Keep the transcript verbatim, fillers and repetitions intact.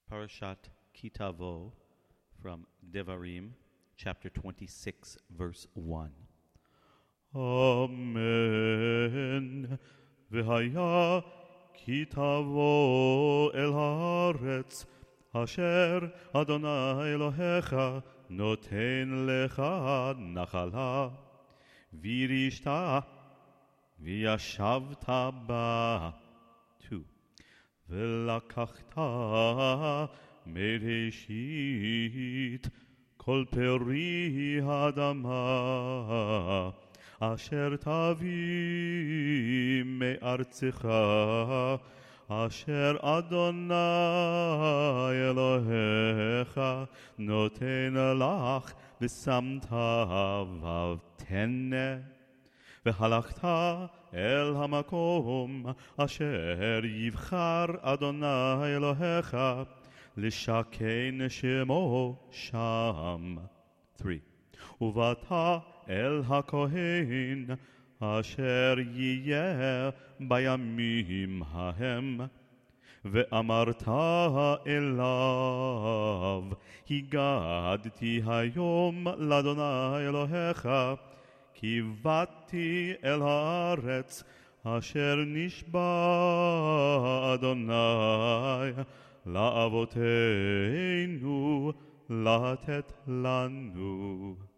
Parashat Kitavo from Devarim, chapter twenty-six, verse one. Amen. V'haya kitavo el haaretz, asher Adonai Elohecha noten lecha nachala, v'irishta v'yashavta ba. Two. ולקחת מראשית כל פרי האדמה אשר תביא מארצך אשר אדוני אלוהיך נותן לך ושמת ותנה והלכת אל המקום אשר יבחר אדוני אלוהיך לשכן שמו שם. three. ובאת אל הכהן אשר יהיה בימים ההם ואמרת אליו הגדתי היום לאדוני אלוהיך כי באתי אל הארץ אשר נשבע אדוני לאבותינו לתת לנו.